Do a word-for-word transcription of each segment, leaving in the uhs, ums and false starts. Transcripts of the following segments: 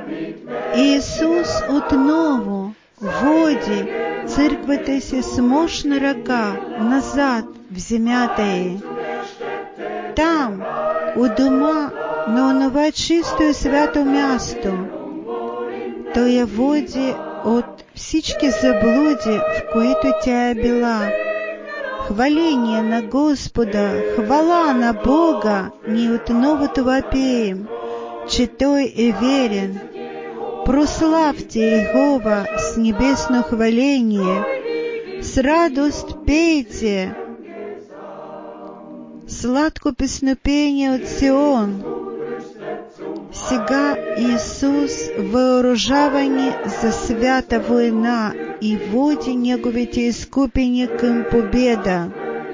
Ісус отново воді церквитися смошна рака назад в земятої. Там, у дома, на онова чистое свято място, то я воді от всічки заблуді, в коїту тя біла. Хваление на Господа, хвала на Бога, не утново вопеем, че той и верен. Прославьте Иегова с небесно хваление, с радость пейте, сладко песнопение от Сион. Сега Иисус вооружавани за свята война и води неговите искупеникам победа.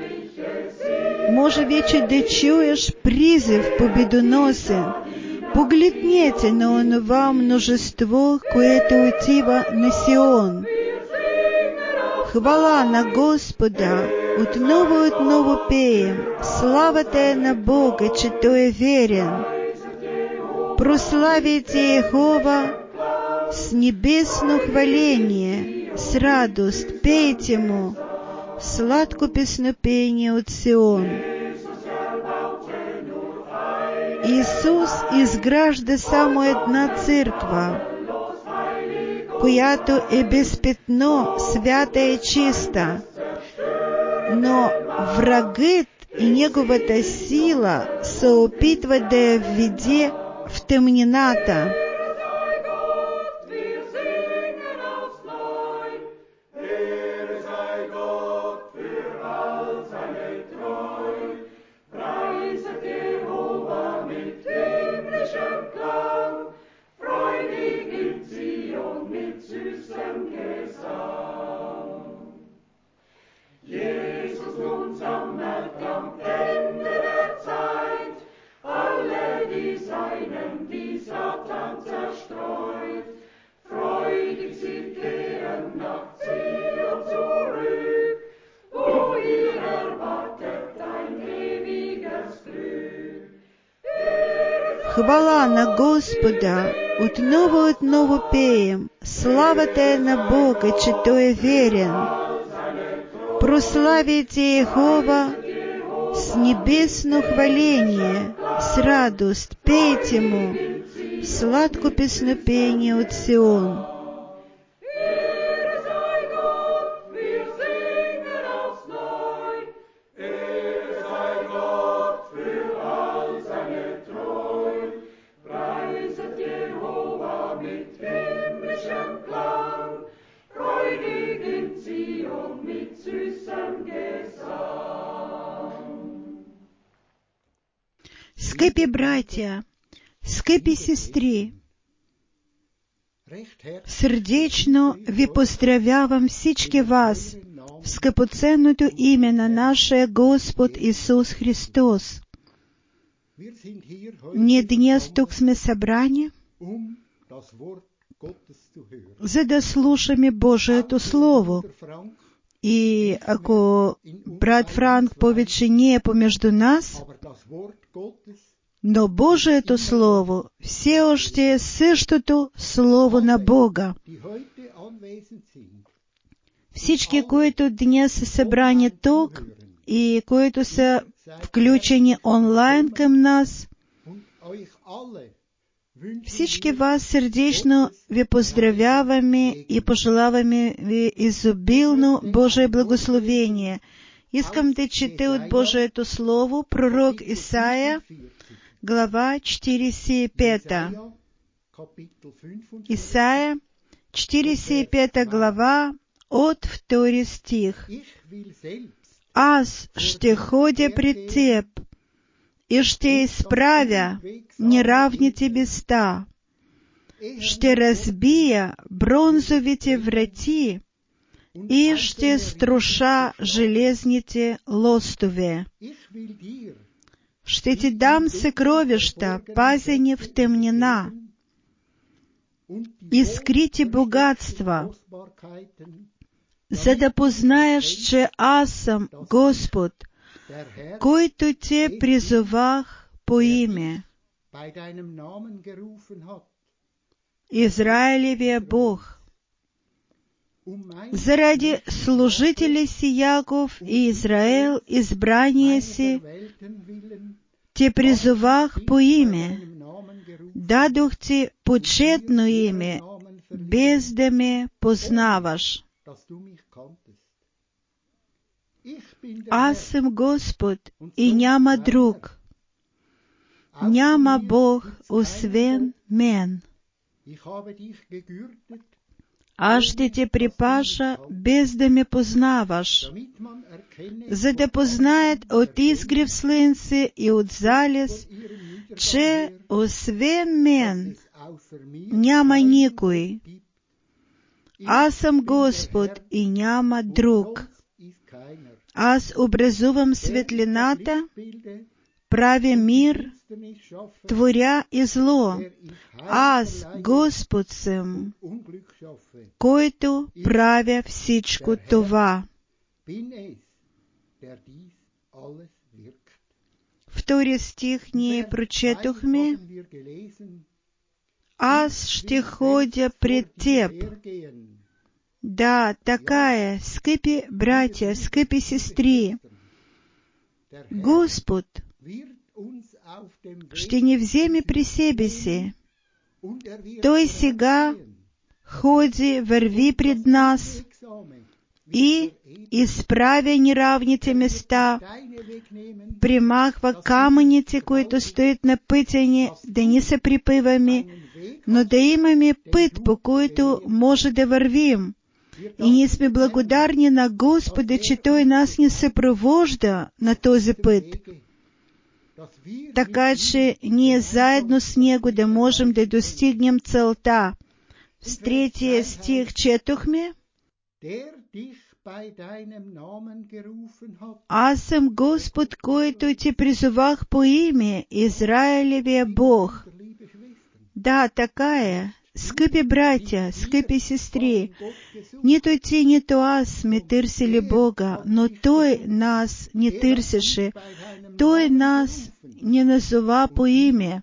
Може вече да чуешь призыв победоносен, погледнете на онова множество, което отива на Сион. Хвала на Господа, отново отново пеем, славата е на Бога, че Той е верен. Прославите Иегова с небесно хваление, с радость пейте Му, сладко песнопение от Сион. Ісус изгражда само една църква, която е безпетно, свята и чиста, но врагът и неговата сила се опитват да я введе в тъмнината. Хвала на Господа, отново отново пеем, славата е на Бога, че Той е верен. Прославите Иегова с небесно хваление, с радость пейте Му, сладко песнопение от Сион. Скъпи братя, скъпи сестри, сърдечно ви поздравявам всички вас в скъпоценното име на нашия Господ Исус Христос. Ние днес тук сме събрани, за да слушаме Божието Слово. И ако брат Франк повече не е помежду нас, но Божието Слово все още е същото Слово на Бога. Всички, които днес са събрани тук и които са включени онлайн към нас, всички вас сърдечно ви поздравяваме и пожелаваме ви изобилно Божие благословение. Искам да чета от Божието Слово пророк Исаия, глава четиридесет и пета. Исаия, четиридесет и пета глава, от втори стих. Аз ще ходя пред теб и ще изправя неравните места, ще разбия бронзовите врати и ще струша железните лостове. Ще ти дам съкровища, пазени в тъмнина, и скрити богатства, за да познаеш, че аз съм Господ, който те призовах по име. Израилеве Бог. Заради служителей си Яков и Израил, избрание си, те призовах по имя, дадох ти почетно имя, без да ме познаваш. Аз съм Господ и няма друг. Няма Бог, освен мен. Аз ще те припаша, без да ме познаваш, за да познаят от изгрев слънце и от залез, че освен мен няма никой. Аз съм Господ и няма друг. Аз образувам светлината, правя мир, творя и зло. Аз Господ съм, който правя всичко това. Втори стих ние прочетохме. Аз ще ходя пред теб. Да, така е, скъпи братя, скъпи сестри. Господ ще ни вземе при себе си. Той сега ходи, върви пред нас и изправя неравните места, примахва камъните, които стоят на пътя ни, да не се припъваме, но да имаме път, по който може да вървим. И ние сме благодарни на Господа, че Той нас не съпровожда на този път, така че ние заедно с Него да можем да достигнем целта. В третия стих четохме: Аз съм Господ, който ти призовах по име, Израилевия Бог. Да, така е. Скъпи братя, скъпи сестри, нито ти, нито аз сме търсили Бога, но Той нас не търсеше. Той нас не назова по име.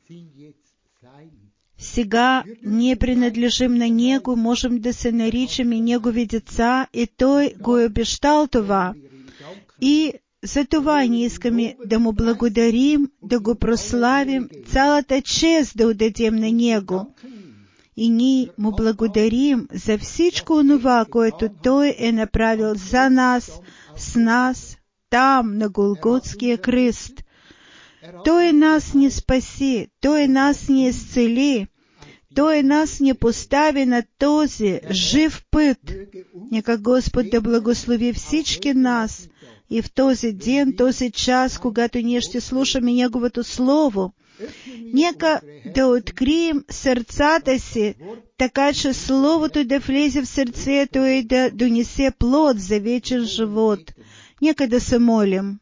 Сега ние принадлежим на Него, можем да се наричаме Негови деца, и Той го е обещал това. И за това ние искаме да Му благодарим, да Го прославим, цялата чест да отдадем на Него. И ние Му благодарим за всичко онова, което Той е направил за нас, с нас, там, на Голготския кръст. Той нас не спаси, Той нас не изцели, Той нас не постави на този жив път. Нека Господ да благослови всички нас и в този ден, този час, когато ние ще слушаме Неговото Слово. Нека да открием сърцата си, така че Словото да влезе в сърцето и да донесе плод за вечен живот. Нека да се молим.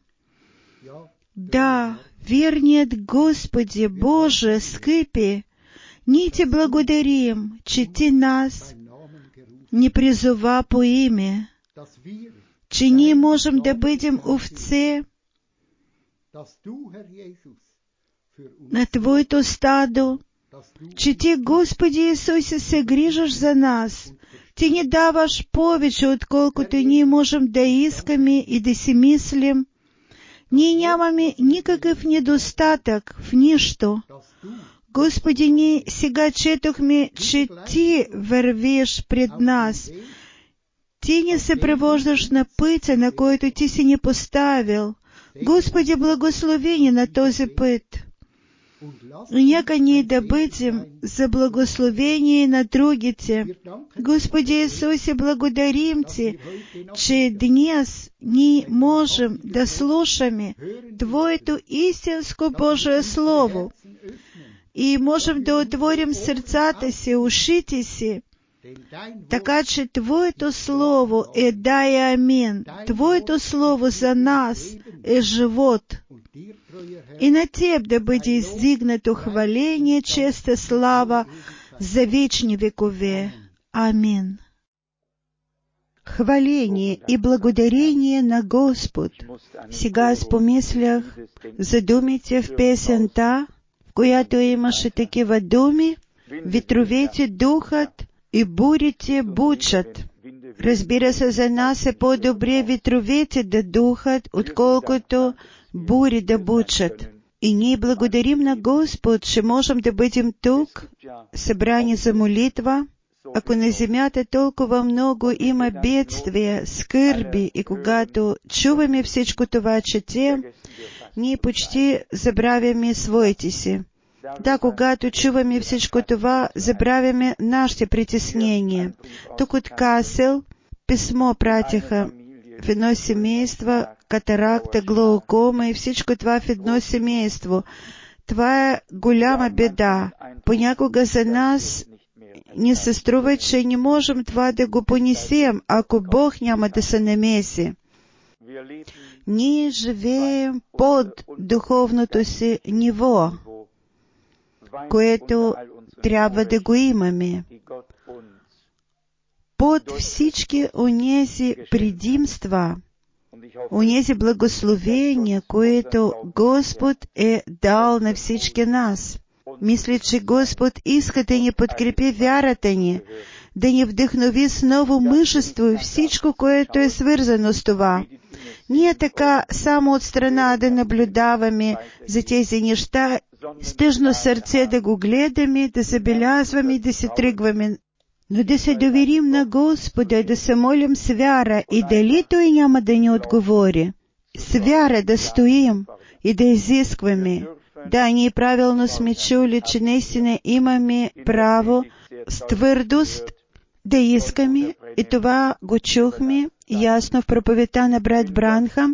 Да, верният Господи, Боже, скъпи, ние Ти благодарим, че Ти нас не призова по име, че ние можем да бъдем овце на Твоето стадо, че Ти, Господи Исусе, се грижиш за нас. Ти ни даваш повече, отколкото ние можем да искаме и да си мислим. Ние нямаме никакъв недостатък в нищо. Господи, ние сега четохме, че Ти вървиш пред нас. Ти ни се превождаш на пътя, на който Ти си ни поставил. Господи, благослови ни на този път. И нека ние да бъдем за благословение на другите. Господи Исусе, благодарим Ти, че днес ние можем да слушаме Твоето истинско Божие Слово и можем да отворим сърцата си, ушите си, така че Твоето Слово е да и амин. Твоето Слово за нас е живот. И на Теб да бъде издигнато хваление, чест и слава за вечни векове. Амин. Хваление и благодарение на Господ. Сега аз помислях за думите в песента, в която имаше такива думи, Вітровіті духат і буріті бучат. Разбира се за нас е по-добре вітровіти да духат, отколкото бури да бучат. И ние благодарим на Господ, че можем да бъдем тук, събрани за молитва. Ако на земята толкова много има бедствия, скърби, и когато чуваме всичко това, четем, ние почти забравяме своите си. Да, когато чуваме всичко това, забравяме нашите притеснения. Тук от Касел писмо пратиха в едно семейство, катаракта, глаукома и всичко това в едно семейство. Това е голяма беда. Понякога за нас ни се струва, че не можем това да го понесем, ако Бог няма да се намеси. Ние живеем под духовното си ниво, което трябва да го имаме. Под всички онези предимства, онези благословения, които Господ е дал на всички нас. Мисля, че Господ иска да ни подкрепи вярата ни, да ни вдъхнови с ново мъжество и всичко, което е свързано с това. Ние така само от страна да наблюдаваме за тези неща, с тъжно сърце да го гледаме, да забелязваме и да се тръгваме. Но да се доверим на Господа, да се молим с вяра и дали Той няма да ни отговори. С вяра да стоим и да изискваме. Да, ние правилно сме чули, че наистина имаме право с твърдост да искаме, и това го чухме ясно в проповедта на брат Бранхам.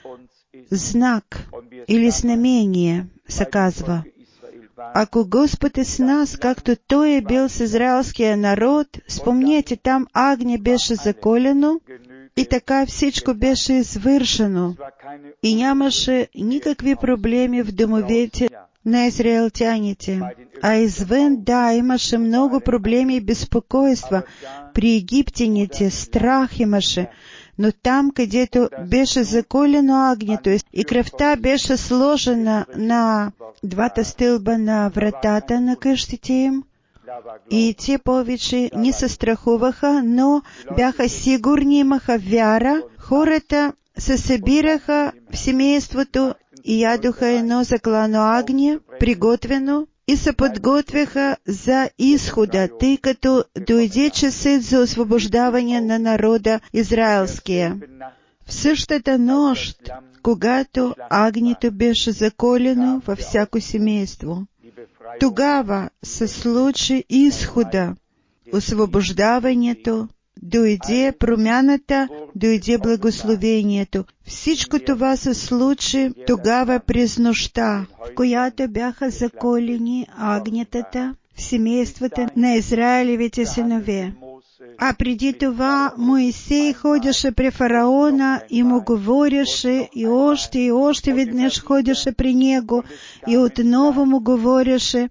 Знак или знамение се казва. Ако Господ е с нас, както Той е бил с израелския народ, спомнете, там агне беше заколено и така всичко беше извършено. И нямаше никакви проблеми в домовете на израелтяните. А извън, да, имаше много проблеми и безпокойства. При египтяните страх имаше. Но там, където беше заколено агнето и кръвта беше сложена на двата стълба на вратата на къщите им, и те повече не се страхуваха, но бяха сигурни, имаха вяра, хората се събираха в семейството и ядоха едно заклано агне, приготвено, и се подготвяха за изхода, тъй като дойде часът за освобождаване на народа израелския. В същата нощ, когато агнето беше заколено във всяко семейство, тогава се случи изхода, освобождаването, дойде промяната, дойде благословението. Всичко това се случи тогава през нощта, в която бяха заколени агнетата в семействата на Израилевите синове. А преди това Моисей ходеше при фараона и му говореше, и още и още веднъж ходеше при него и отново му говореше.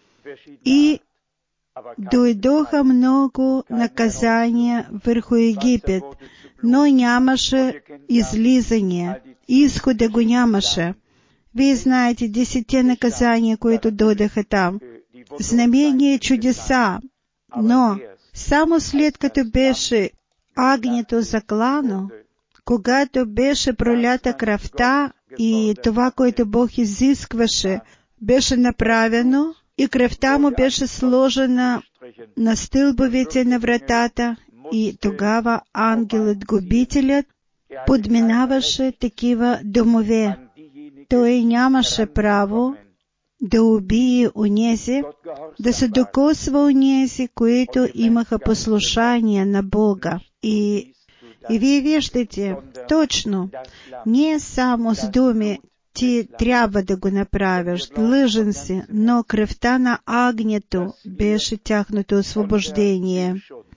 И дойдоха много наказания върху Египет, но нямаше излизане, изхода го нямаше. Вие знаете десетте наказания, които дойдоха там. Знамения и чудеса, но само след като беше агнето заклано, когато беше пролята кръвта и това, което Бог изискваше, беше направено, и кръвта му беше сложена на стълбовете на вратата, и тогава ангелът-губителят подминаваше такива домове. Той нямаше право да убие онези, да се докосва онези, които имаха послушание на Бога. И, и вие виждате, точно, не само с думи, ти трябва да го направиш, лъжен си, но кръвта на агнето беше тяхното освобождение.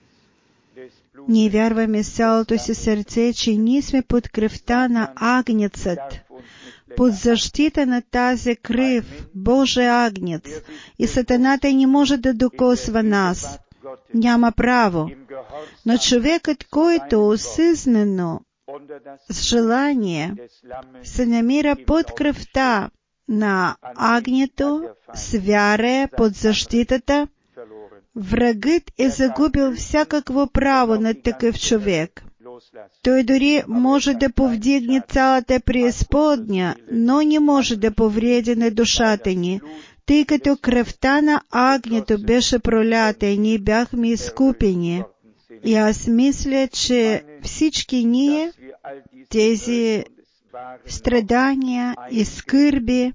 Ние вярваме с цялото си сърце, че ние сме под кръвта на агнецът, под защита на тази кръв, Божия агнец, и сатаната не може да докосва нас. Няма право. Но човекът, който осъзнано, с желание, се намира под кръвта на агнето, с вяра под защитата, врагит і загубив всякакво право над такив човек. Той дори може да повдигне цялата преисподня, но не може да повреди на душата ни, тъй като кръвта на агнето беше пролята и ние бяхме изкупени. И аз мисля, че всички ние, тези страдания и скърби,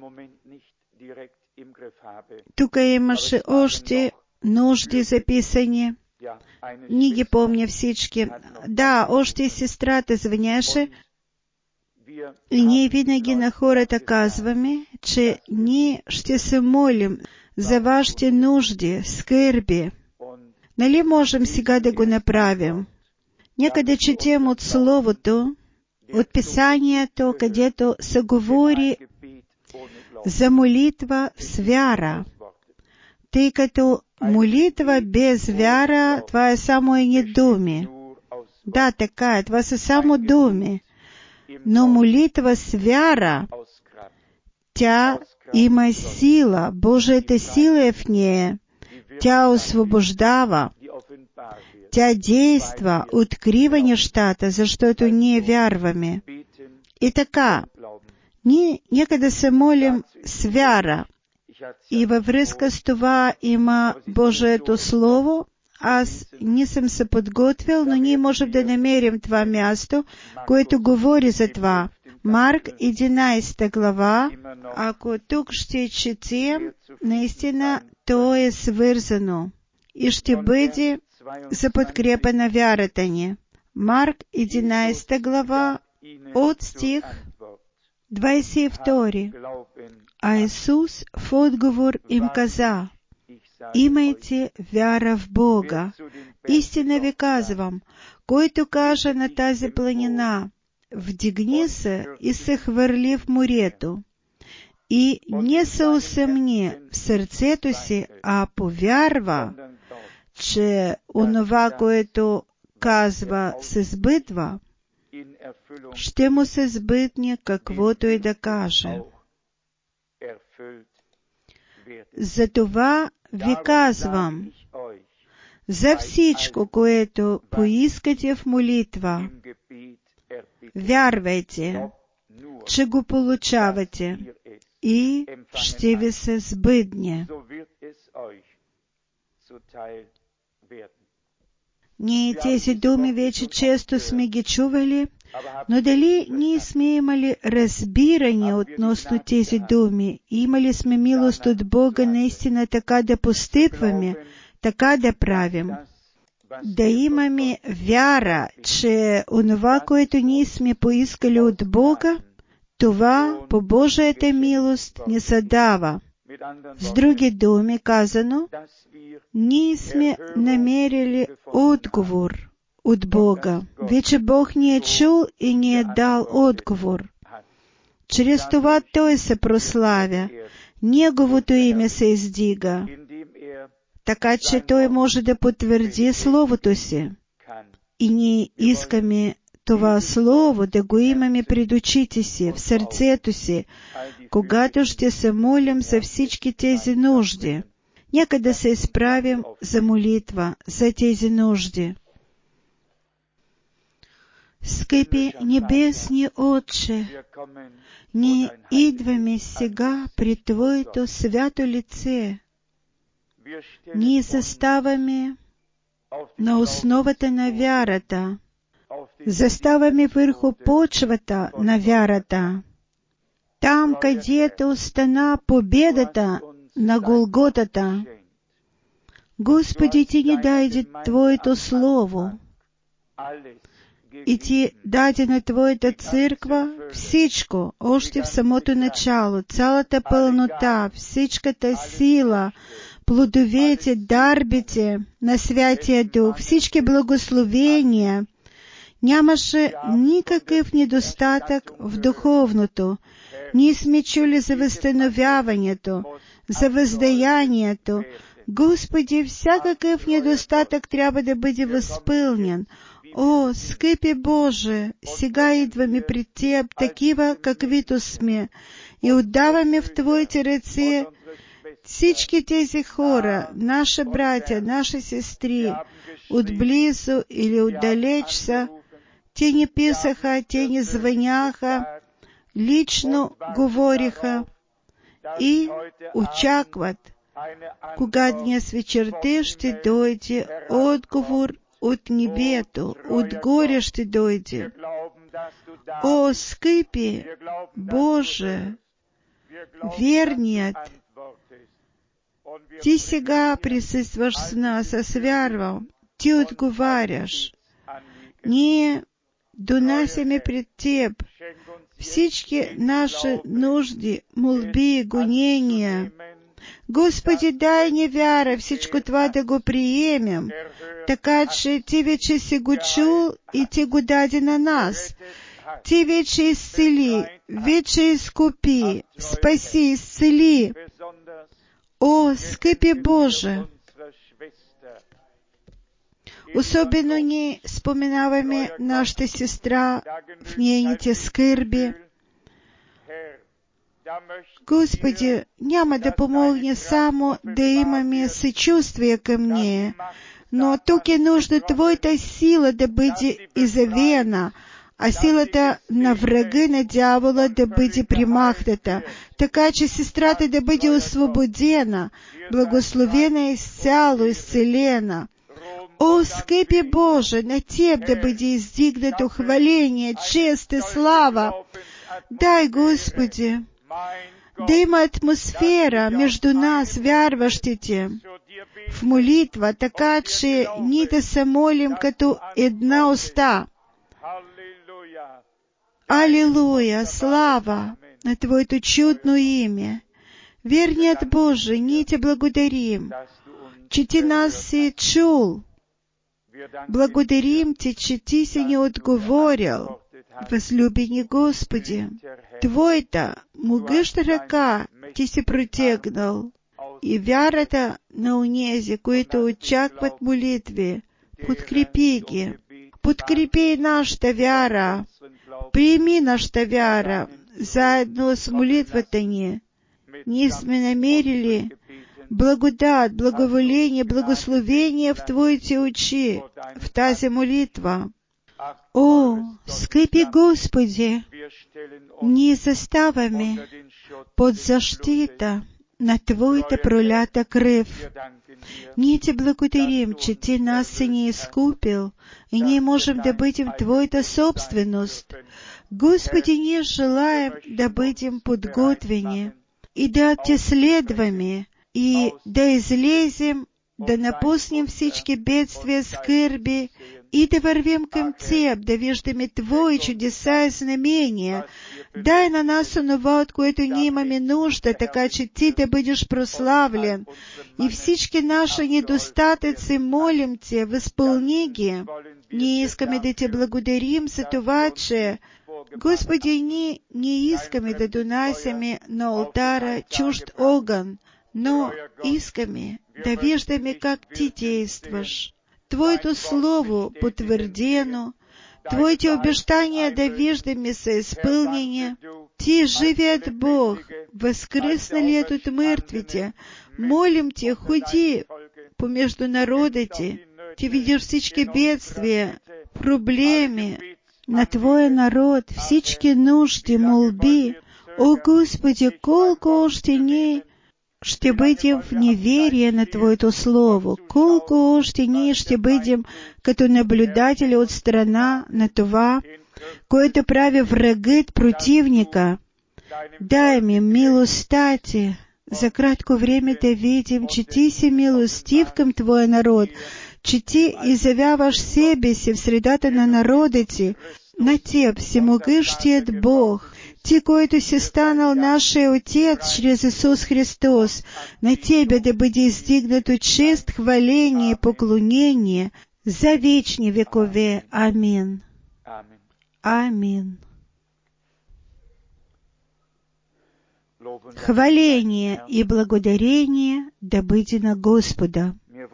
тук имаше още нужди записани, не ги помня всички. Да, още сестрата звъняше, и ние винаги на хората казваме, че ние ще се молим за вашите нужди, скърби. Нали можем сега да го направим? Нека да четем от Словото, от Писанието, където се говори за молитва с вяра, тъй като молитва без вяра, това е само едни думи. Да, така е, това са само думи. Но молитва с вяра, тя има сила, Божията сила е в нея. Тя освобождава, тя действа, открива нещата, защото ние вярваме. И така, ние нека да се молим с вяра. И във връзка с това има Божието Слово. Аз не съм се подготвил, но ние можем да намерим това място, което говори за това. Марк единайсета глава, ако тук ще четем, наистина то е свързано и ще бъде за подкрепа на вярата ни. Марк единайсета глава, от стих двадесет и втори. А Исус в отговор им каза: имайте вяра в Бога. Истина ви казвам, който каже на тази планина: вдигни се и се хвърли в морето, и не се усъмни в сърцето си, а повярва, че онова, което казва, се сбъдва, ще му се сбъдне каквото и да каже. Затова ви казвам, за всичко, което поискате в молитва, вярвайте, че го получавате и ще ви се сбъдне. Ние тези думи вече често сме ги чували, но дали ние сме имали разбиране относно тези думи, имали сме милост от Бога наистина така да постъпваме, така да правим, да имаме вяра, че онова, което ние сме поискали от Бога, това по Божията милост ни се дава. С други думи казано, ние сме намерили отговор от Бога. Вече Бог ни е чул и ни е дал отговор. Чрез това Той се прославя, Неговото име се издига, така че Той може да потвърди Словото си. И ние искаме това Слово да го имаме пред очите си, в сърцето си, когато ще се молим за всички тези нужди. Нека да се изправим за молитва, за тези нужди. Скъпи небесни Отче, ние идваме сега при Твоето свято лице. Ние заставаме на основата на вярата, заставаме върху почвата на вярата, там, където стана победата на Голготата. Господи, Ти ни даде Твоето Слово, и Ти даде на Твоята църква всичко, още в самото начало, цялата пълнота, всичката сила, плодовете, дарбите на Святия Дух, всички благословения. Нямаше никакъв недостатък в духовното. Ние сме чули за възстановяването, за въздаянието. Господи, всякакъв недостатък трябва да бъде възпълнен. О, скъпи Боже, сега идваме пред Теб такива, каквито сме, и отдаваме в Твоите ръце Всички тези хора, наши братя, наши сестри, отблизу или отдалеч са, те не писаха, те не звъняха, лично говориха и очакват, кога днес вечерта ще дойде отговор от небето, от горе ще дойде. О, скъпи Боже, верният, Ти сега присъстваш с нас, аз вярвам, Ти отговаряш. Ние донасяме пред Теб всички наши нужди, молби, гонения. Господи, дай ни вяра всичко това да го приемем, така че Ти вече си го чул и Ти го даде на нас. Ти вече изцели, вече изкупи, спаси, изцели. О, скъпи Боже! Особено ни споменаваме нашата сестра в нейните скърби. Господи, няма да помогне само да имаме съчувствие към нея, но тук е нужда Твоята сила да бъде изявена, а силата на врага на дявола да бъде примахната, така че сестрата да бъде освободена, благословена изцяло, изцелена. О, скъпи Боже, на Теб да бъде издигнато хваление, чест и слава. Дай, Господи, да има атмосфера между нас, вярващите, в молитва, така че ние да се молим като една уста. Алилуя, слава на Твоето чудно име. Верният Боже, ние Те благодарим, че Ти нас си чул. Благодарим Ти, че Ти си ни отговорил. Възлюбени Господи, Твоята могъща ръка Ти си протегнал и вярата на онези, които очакват молитви, подкрепи ги. Подкрепи нашата вяра. Приеми нашата вяра заедно с молитвата ни. Ние сме намерили благодат, благоволение, благословение в Твоите очи, в тази молитва. О, скъпи Господи, ние заставаме под защита на Твоята пролята кръв. Ние Ти благодарим, че Ти нас си ни изкупил и ние можем да бъдем Твоята собственост. Господи, ние желаем да бъдем подготвени и да Те следваме и да излезем, да напуснем всички бедствия, скърби и да вървим към Теб, да виждаме Твои чудеса и знамения. Дай на нас онова, от което ние имаме нужда, така че Ти да бъдеш прославлен. И всички наши недостатъци, молим Те, възпълни ги. Ние искаме да Те благодарим за това, че, Господи, ние не искаме да донасяме на алтара чужд огън, но искаме да виждаме как Ти действаш. Твоето Слово потвърдено, Твоите обещания да виждаме са изпълнени. Ти, живият Бог, възкръсналият от мъртвите, молим Те, ходи помежду народите. Ти видиш всички бедствия, проблеми на Твоя народ, всички нужди, молби. О, Господи, колко още ние ще бъдем в неверие на Твоето Слово, колко още ние ще бъдем като наблюдатели от страна на това, което прави врагът противника. Дай ми милостта Ти, за кратко време да видим, че Ти си милостив към Твоя народ, че Ти изявяваш себе си в средата на народите, на Теб, всемогъщият Бог, Ти, който си станал нашия Отец чрез Исус Христос, на Тебе да бъде издигнато чест, хваление и поклонение за вечни векове. Амин. Амин. Хваление и благодарение да бъде на Господа.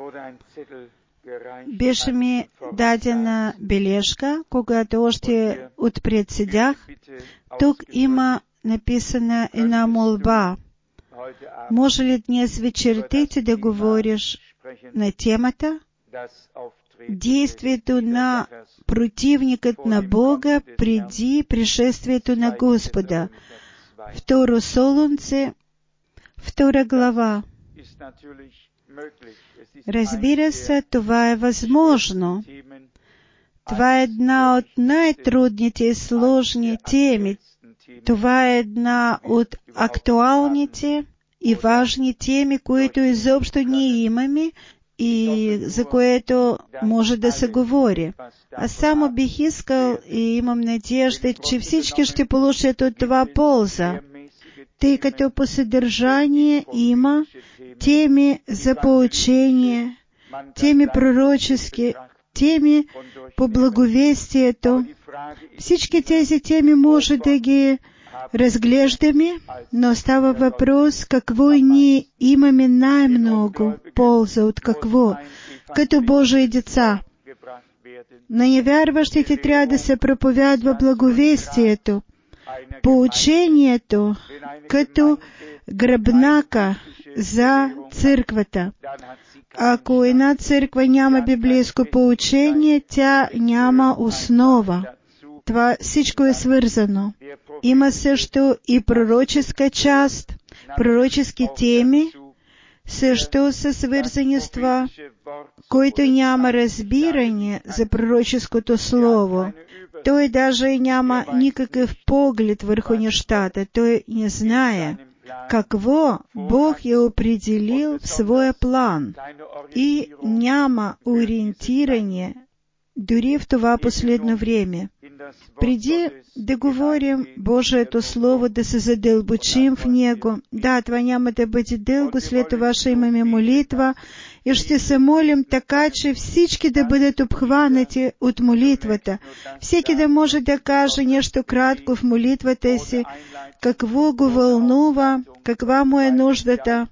Беше ми дадена бележка, когато още отпред седях. Тук има написана една молба. Може ли днес вечерта ти да говориш на темата действието на противникът на Бога преди пришествието на Господа? Второ Солунце, втора глава. Разбира се, това е възможно. Това е една от най-трудните и сложни теми. Това е една от актуалните и важни теми, които изобщо ние имаме и за което може да се говори. Аз само бих искал и имам надежда, че всички ще получат от това полза, тъй като по съдържание има теми за поучение, теми пророчески, теми по благовестието. Всички тези теми може да ги разглеждаме, но става въпрос какво ние имаме най-много полза от какво, като Божии деца. На невярващите трябва да се проповядва благовестието, поучението, като гръбнака за църквата. Ако една църква няма библейско поучение, тя няма основа. Това всичко е свързано. Има също и пророческа част, пророчески теми, също са свързани с това, който няма разбиране за пророческото слово. Той даже няма никакъв поглед върху нещата. Той не знае какво Бог е определил в своя план и няма ориентиране дори в това последно време. Преди да говорим Божието Слово, да се задълбочим в него, да, това няма да бъде дълго, след това ще имаме молитва и ще се молим така, че всички да бъдат обхванати от молитвата. Всеки да може да каже нещо кратко в молитвата си, какво го вълнува, каква му е нуждата,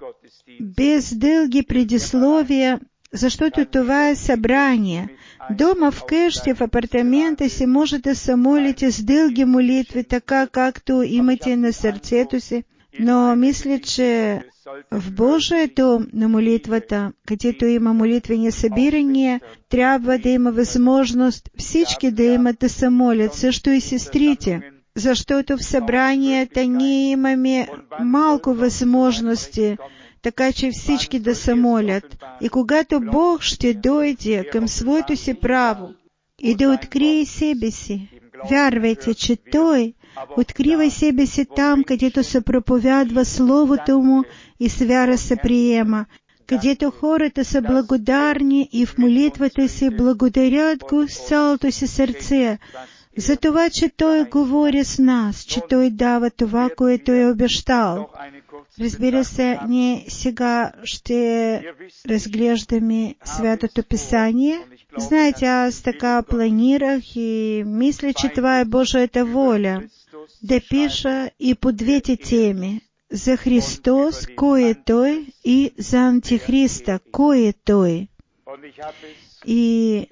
без дълги предисловия, защото това е събрание. Дома, вкъщи, в апартамента си може да се молите с дълги молитви, така както имате на сърцето си. Но мисля, че в Божието на молитвата, където има молитвени събирания, трябва да има възможност всички да имат да се молят, също и сестрите. Защото в събранията ние имаме малко възможности, така че всички да се молят. И когато Бог ще дойде към своето си право и да открие себе си, вярвайте, че Той открива себе си там, където се проповядва Словото Му и с вяра се приема, където хората са благодарни и в молитвата си благодарят Го с цялото си сърце, за това, че Той говори с нас, че Той дава това, което е обещал. Разбира се, ние сега ще разглеждаме Святото Писание. Знаете, аз така планирах и мисля, че това е Божията воля, да пиша и по двете теми. За Христос, кой е Той, и за Антихриста, кой е Той. И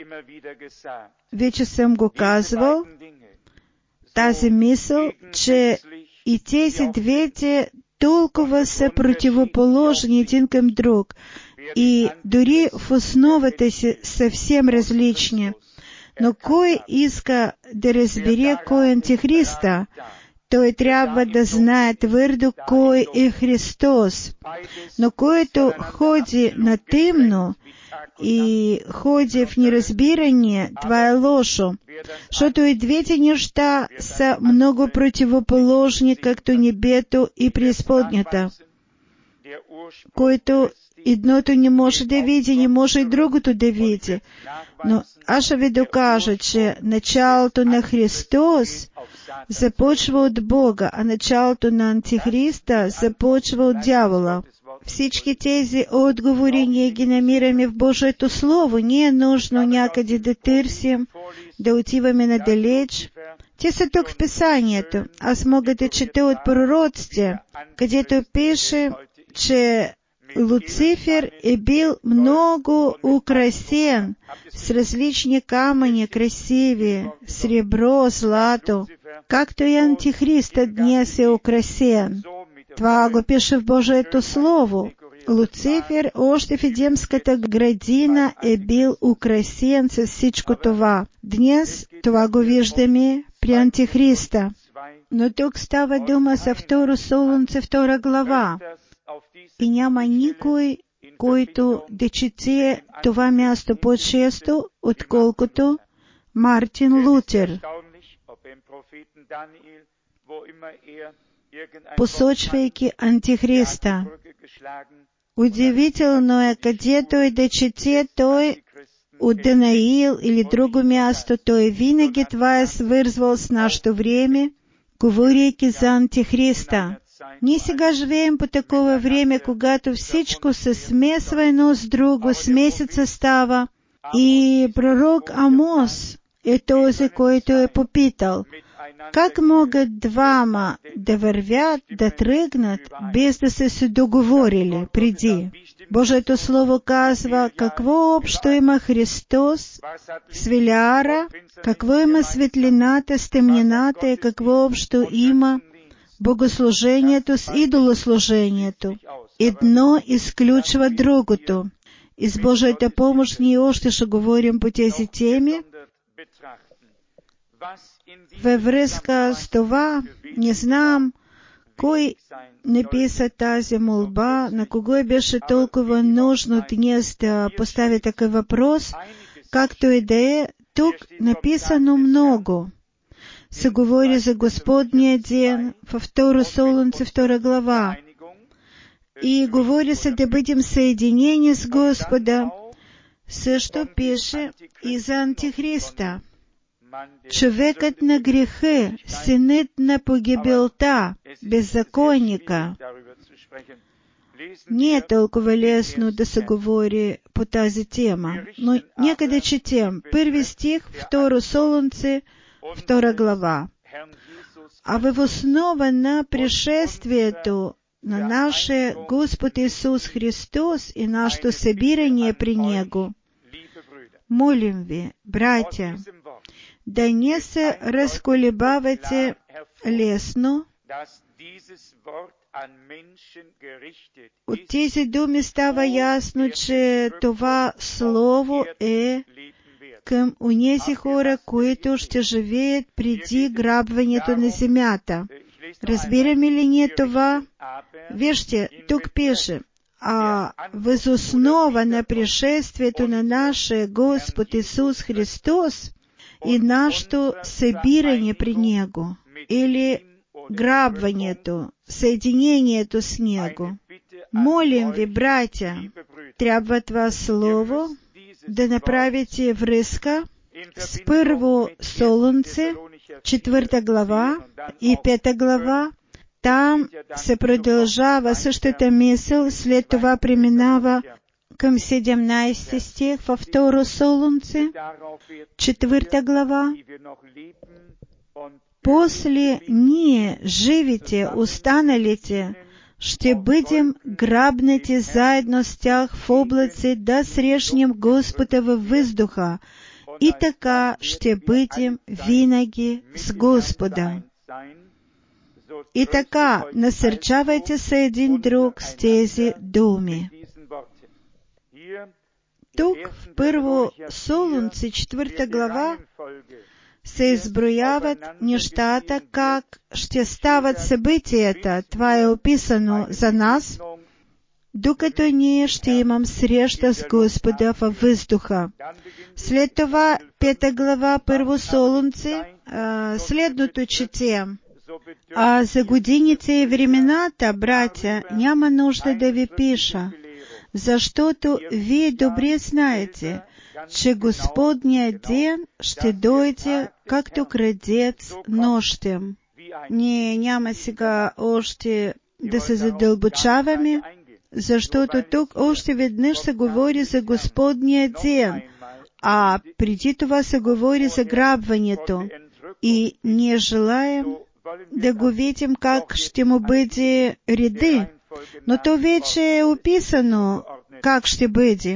вече съм го казвал, тази мисъл, че и тези двете толкова са противоположни един към друг и дори в основата си съвсем различни. Но кой иска да разбере кой е Антихриста, той трябва да знае твърдо кой е Христос. Но който ходи на тъмно и ходи в неразбирание, това е лошо, защото и двете неща са много противоположни, както небето и преизподнята. Който едното не може да види, не може и другото да види. Но аз ще ви докажа, че началото на Христос започва от Бога, а началото на Антихриста започва от дявола. Всички тези отговори ние ги намираме в Божието Слово. Не е нужно някъде да търсим, да отиваме надалеч. Те са тук в Писанието. Аз мога да чета от пророците, където пише, че Луцифер е бил много украсен с различни камъни, красиви, сребро, злато, както и Антихристът днес е украсен. Това го пише в Божието Слово. Луцифер още в Едемската градина е бил украсен с всичко това. Днес това го виждаме при Антихриста. Но тук става дума за второ Солунце, втора глава. И няма никой, който да чете това място по-често, отколкото Мартин Лутер, посочвайки Антихриста. Удивително е, където и да чете той от Данаил или друго място, той винаги това е свързвал с нашето време, говорейки за Антихриста. Ние сега живеем по такова време, когато всичко се смесва едно с друго, смесица става. И пророк Амос е този, който е попитал, как могат двама да вървят, да тръгнат, без да са се договорили преди? Божието Слово казва, какво общо има Христос с Велиара, какво има светлината с темнината и какво общо има богослужението с идолослужението. Едно изключва другото. И с Божията помощ ние още ще говорим по тези теми. Във връзка с това, не знам кой написа тази молба, на кого беше толкова нужно днес да постави такъв въпрос, както и да е, тук написано много. Се говори за Господния ден във второ Солунце, втора глава. И говори се да бъдем съединени с Господа. Също пише и за Антихриста. Човекът на греха, синът на погибелта, беззаконника. Не е толкова лесно да се говори по тази тема, но нека да четем. Първи стих, второ Солунце, втора глава. А в основа на пришествието на нашия Господ Исус Христос и нашето събиране при Него, молим ви, братя, да не се разколебавате лесно. От тези думи става ясно, че това слово е към онези хора, които ще живеят преди грабването на земята. Разбираме ли ние това? Вижте, тук пише, а въз основа на пришествието на нашия Господ Исус Христос и нашето събиране при Него, или грабването, съединението с Него. Молим ви, братя, трябва това слово да направите връзка с първо Солунце, четвърта глава и пета глава. Там се продължава същата мисъл, след това преминава към седемнайсети стих във второ Солунце, четвърта глава. После ние, живите, останалите, ще бъдем грабнати заедно с тях в облаци да срещнем Господа във въздуха и така ще бъдем винаги с Господа. И така, насърчавайте се един друг с тези думи. Тук, в първо Солунце, четвърта глава, се изброяват нещата, как ще стават събитията. Това е описано за нас, докато ние ще имам среща с Господа във въздуха. След това, пета глава, първо Солунце, следното четем. А за годините и времената, братя, няма нужда да ви пиша, защото вие добре знаете, че Господният ден ще дойде както крадец нощем. Ние няма сега още да се задълбочаваме, защото тук още веднъж се говори за Господния ден, а преди това се говори за грабването. И ние желаем да го видим как ще му бъде реди, но то вече е описано как ще бъде.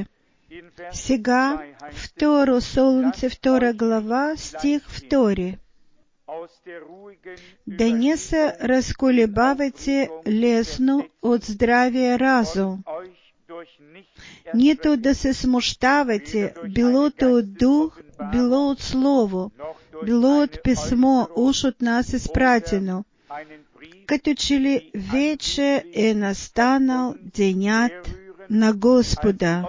Сега, второ Солунце, втора глава, стих втори. Да не се разколебавате лесно от здравия разум, нито да се смущавате, било то от дух, било от слово, било от писмо, уж от нас изпратено, като че ли вече е настанал денят на Господа.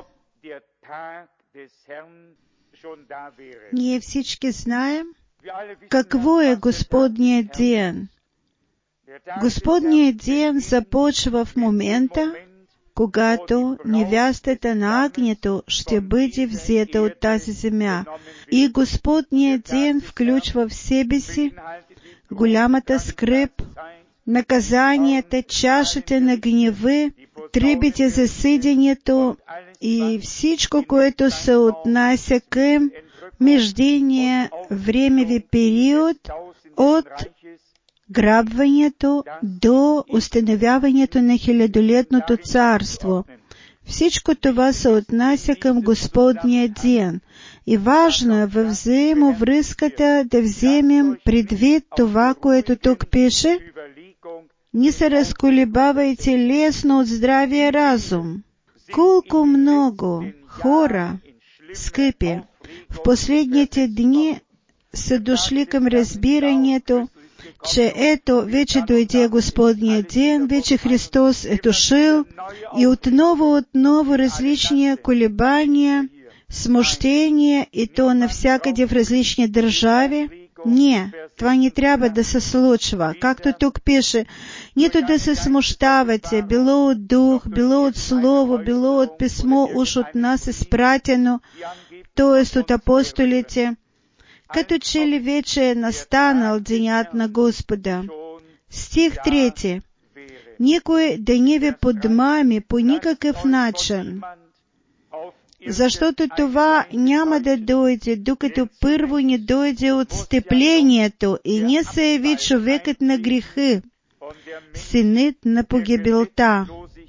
Ние всички знаем какво е Господният ден. Господният ден започва в момента, когато невястата на агнето ще бъде взета от тази земя. И Господният ден включва в себе си голямата скръб, наказанията, чашите на гнева, тръбите за съдението и всичко, което се отнася към междинния времеви период от грабването до установяването на хилядолетното царство. Всичко това се отнася към Господния ден. И важно е във взаимовръзката да вземем предвид това, което тук пише: не се разколебавайте лесно от здравия разум. Колко много хора, скъпи, в последните дни са дошли към разбирането, че ето, вече дойде Господния ден, вече Христос е дошъл, и отново, отново различни колебания, смущения, и то навсякъде в различни държави. Не, това не трябва да се случва. Както тук пише, нито да се смущавате, било от дух, било от слово, било от писмо, уж от нас изпратено, т.е. от апостолите, като че ли вече е настанал денят на Господа. Стих трети. Никой да не ви подмами по никакъв начин, защото това няма да дойде, докато първо не дойде отстъплението и не се яви човекът на греха, синът на погибелта,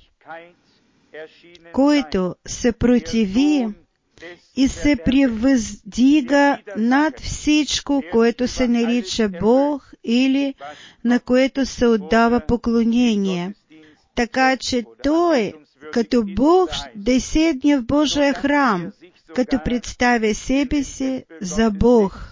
който се противи и се превъздига над всичко, което се нарича Бог или на което се отдава поклонение. Така че Той, като Бог, да седне в Божия храм, като представя себе си за Бог.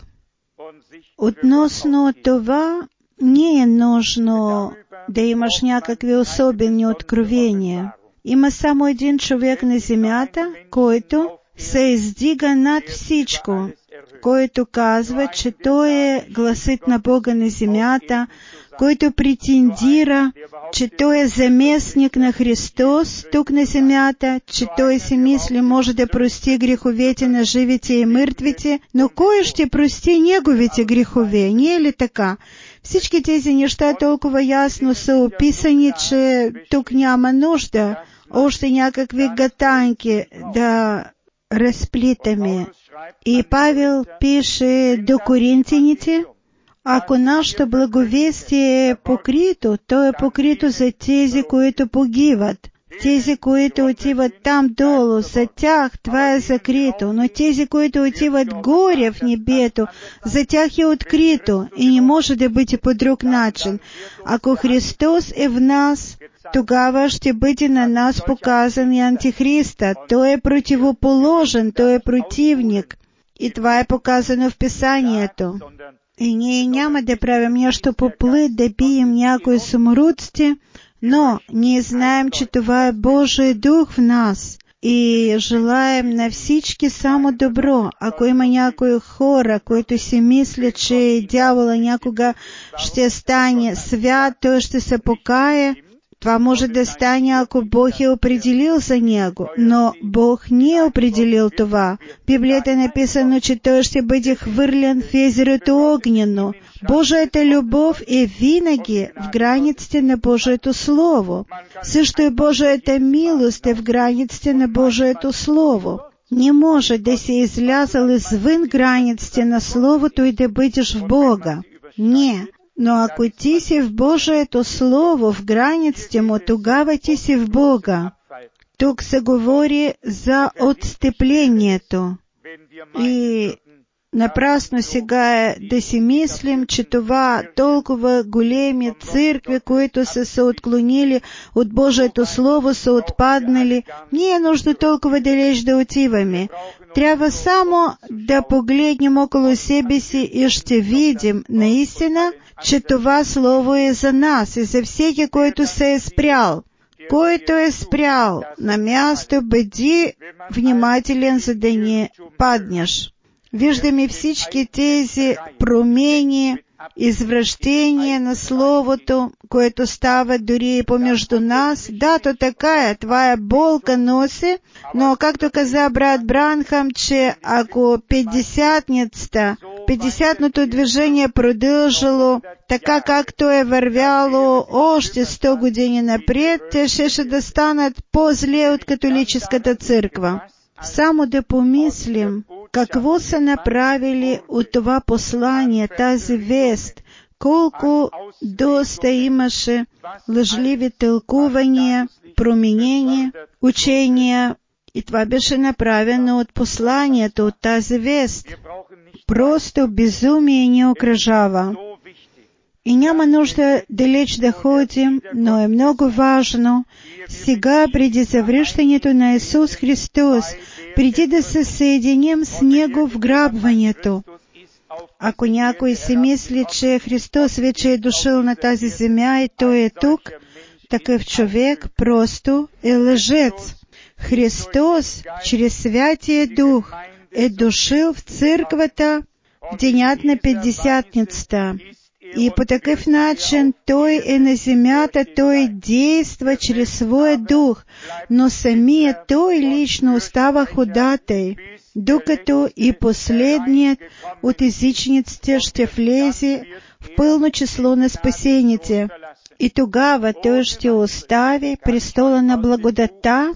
Относно това, не е нужно да имаш някакви особени откровения. Има само един човек на земята, който се издига над всичко, който казва, че Той е гласът на Бога на земята, който претендира, че Той е заместник на Христос тук на земята, че Той си мисли може да прости греховете на живите и мъртвите, но кой ще прости неговите грехове? Не е ли така? Всички тези неща толкова ясно са описани, че тук няма нужда още някакви гатанки да разплитаме. И Павел пише до коринтяните: ако нашето благовестие е покрито, то е покрито за тези, които погиват. Тези, които отиват там долу, за тях това е закрито, но тези, които отиват горе в небето, за тях е открито и не може да бъде по друг начин. Ако Христос е в нас, тогава ще бъде на нас показан и Антихриста. Той е противоположен, той е противник. И това е показано в Писанието. И ние няма да правим нещо по плът, да бием някои самородци, но ние знаем, че това е Божий дух в нас. И желаем на всички само добро. Ако има някои хора, които си мислят, че дявола някога ще стане свят, той ще се покае, това може да стане, ако Бог е определил за него, но Бог не е определил това. Библията е написано, че той ще бъде хвърлен в езерото огнено. Божията любов е винаги в границите на Божието Слово. Също и Божията милост е в границите на Божието Слово. Не може да си излязал извън границите на Словото и да бъдеш в Бога. Не. Но ако ти си в Божието Слово, в границите му, тогава ти си в Бога. Тук се говори за отстъплението. И напрасно сега да си мислим, че това толкова големи църкви, които са се отклонили от Божието Слово, са отпаднали. Не е нужно толкова далеч да отиваме. Трябва само да погледнем около себе си и ще видим наистина, че това Слово е за нас и за всеки, който се е спрял. Който е спрял на място, бъди внимателен, за да не паднеш. Виждаме всички тези промени, извращения на Словото, което става дори и помежду нас. Да, то така е, твоя болка носи, но както каза брат Бранхам, че ако петдесятницата, петдесятното движение продължило така, както е вървяло още сто години напред, те ще да станат по-зле от католическата църква. Само да помислим, какво са направили от това послание, тази вест, колко доста имаше лъжливи тълкувания, променения, учения, и това беше направено от посланието, от тази вест. Просто безумие ни окръжава. И няма нужда далеч да ходим, но е много важно сега, преди завръщането на Исус Христос, преди да се съединим с Него в грабването. Ако някой си мисли, че Христос вече е дошъл на тази земя и Той е тук, такъв човек просто е лъжец. Христос, чрез Святия Дух, е дошъл в църквата в денят на Петдесятницата. И по такъв начин Той е на земята, Той действа чрез Своя Дух, но самият Той лично остава ходатай, докато и последният от езичниците ще влезе в пълно число на спасените. И тогава Той ще остави престола на благодата.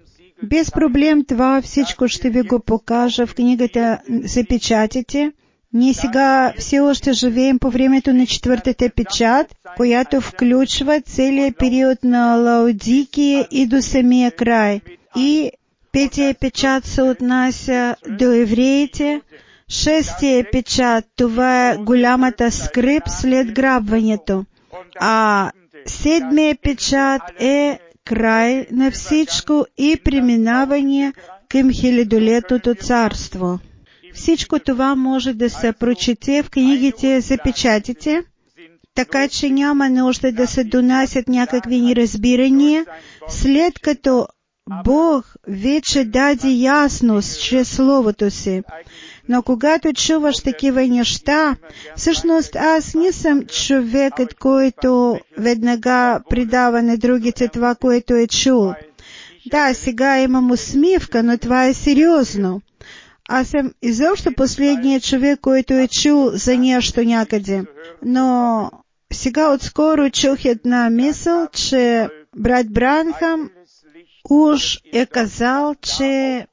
Без проблем това всичко ще ви го покажа в книгата за печатите. Ние сега все още живеем по времето на четвъртата печат, която включва целият период на Лаодикия и до самия край. И петия печат се отнася до евреите, шестия печат, това е голямата скръб след грабването, а седмия печат е край на всичко и преминаване към хилядолетното царство. Всичко това може да се прочете в книгите за печатите, така че няма нужда да се донасят някакви неразбирания, след като Бог вече даде ясност чрез Словото си. Но когато чуваш такива неща, всъщност аз не съм човекът, който веднага предава на другите това, което е чул. Да, сега имам усмивка, но това е сериозно. Аз съм изобщо последният човек, който е чул за нещо някъде. Но сега отскоро чух една мисъл, че брат Бранхам уж е казал, че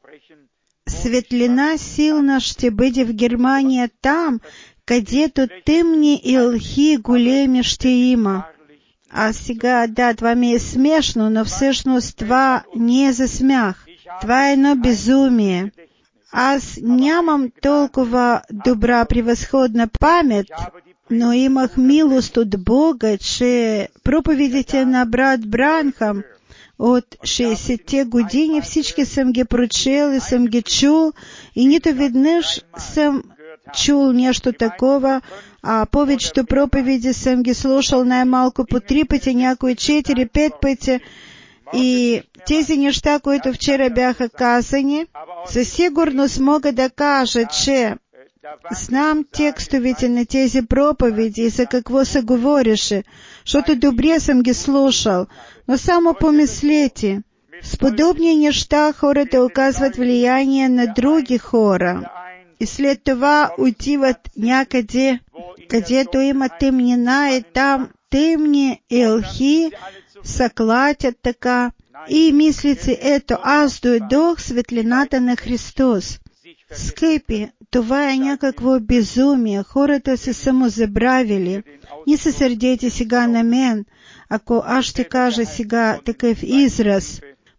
светлина силна ще бъде в Германия там, където тъмни и лхи големи ще има. А сега, да, това ми е смешно, но всъщност това не е за смях. Това е едно безумие. Аз нямам толкова добра, превъзходна памет, но имах милост от Бога, че проповедите на брат Бранхам от шейсетте години всички съм ги прочел и съм ги чул, и нито веднъж съм чул нещо такова, а повечето проповеди съм ги слушал най-малко по три пъти, някои четири-пет пъти. И тези неща, които вчера бяха казани, със сигурност мога да кажа, че знам текстовете на тези проповеди и за какво се говореше, защото добре съм ги слушал, но само помислете, с подобни неща хората оказват влияние на други хора и след това отиват някъде, където има тъмнина, и там тъмни елхи се клатят така и мислят си, ето, аз дойдох светлината на Христос. Скъпи, това е някакво безумие, хората се самозабравили. Не се сърдете сега на мен, ако аз ще кажа сега такъв израз.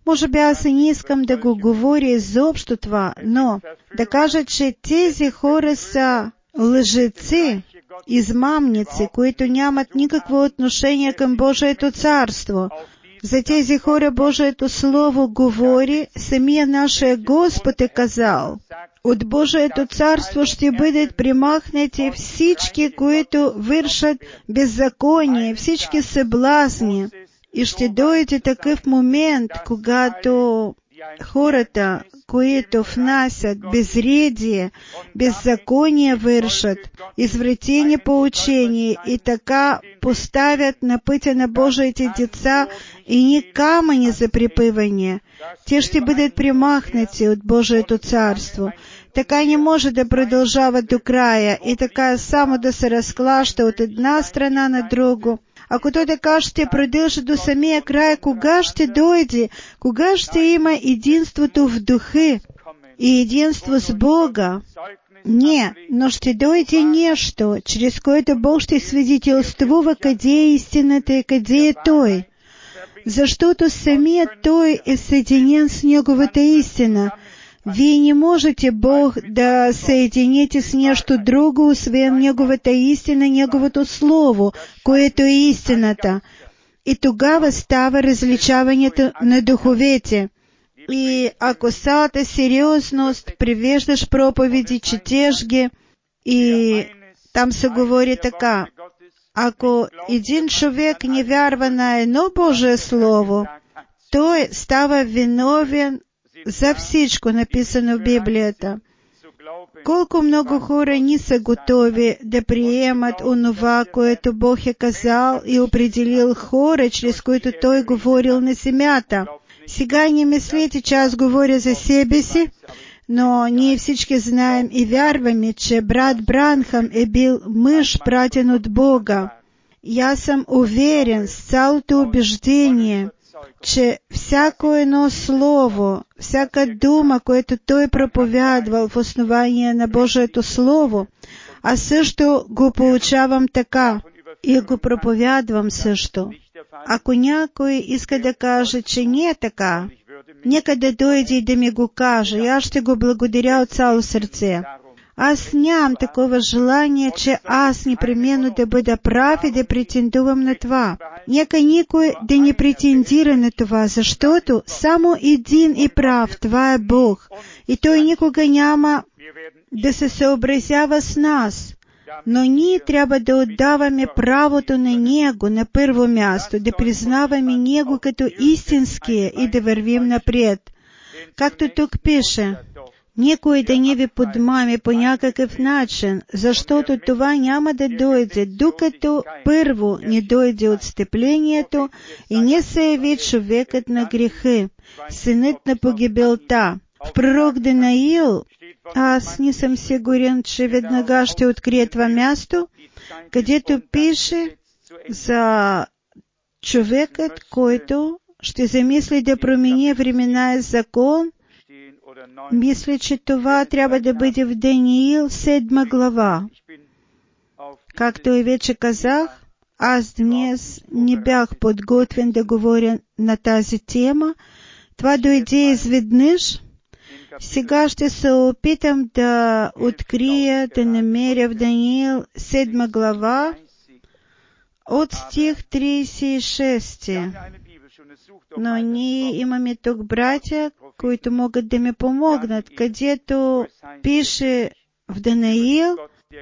Може би аз и не искам да го говоря изобщо това, но да кажа, че тези хора са лъжеци, измамници, които нямат никакво отношение към Божието царство. За тези хора Божието Слово говори, самия нашия Господ е казал, от Божието царство ще бъдат примахнати всички, които вършат беззаконие, всички съблазни. И ще дойде такъв момент, когато хората, които внасят безредие, беззаконие вършат, извратени поучения и така поставят на пътя на Божиите деца и ни камъни за припъване. Те ще бъдат примахнати от Божието царство. Така не може да продължава до края и така само да се разклаща от една страна на друго. Ако то така ще продължи до самия края, кога ще дойде? Кога ще има единството в духа и единство с Бога? Не, но ще дойде нещо, чрез което Бог ще свидетелствува къде е истината и къде е Той. Защото самият Той е съединен с Неговата истина. Вие не можете Бог да съедините с нещо друго, освен Неговата истина, Неговото Слово, което е истината. И тогава става различаването на духовете. И ако цялата сериозност привеждаш проповеди, четеш ги, и там се говори така, ако един човек не вярва на едно Божие Слово, той става виновен за всичко, написано в Библията. Колко много хора не са готови да приемат онова, което Бог е казал и определил хора, чрез които Той говорил на земята. Сега не мислете, че аз говоря за себе си, но ние всички знаем и вярваме, че брат Бранхам е бил мъж, пратен от Бога. И аз съм уверен с цялото убеждение, че всяко едно слово, всяка дума, което той проповядвал в основание на Божието Слово, аз също го получавам така и го проповядвам също. Ако някой иска да каже, че не е така, нека да дойде и да ми го каже, и аз ще го благодаря от цяло сърце. Аз нямам такова желание, че аз непременно да бъда прав и да претендувам на това. Нека никой да не претендира на това, защото само един е прав, това е Бог. И Той никога няма да се съобразява с нас. Но ние трябва да отдаваме правото на Него на първо място, да признаваме Него като истинския и да вървим напред. Както тук пише, никой да не ви подмами по някакъв начин, защото това няма да дойде, докато първо не дойде отстъплението и не се яви човекът на греха, синът на погибелта. В пророк Данаил, аз не съм сигурен, че веднага ще открия това място, където пише за човекът, който ще замисли да промени времена и закон. Мисля, че това трябва да бъде в Даниил, седма глава. Както и вече казах, аз днес не бях подготвен да говоря на тази тема. Това дойде изведнъж. Сега ще се опитам да открия, да намеря в Даниил, седма глава, от стих тридесет и шести. Но ние имаме тук братя, които могат да ми помогнат, където пише в Данаил,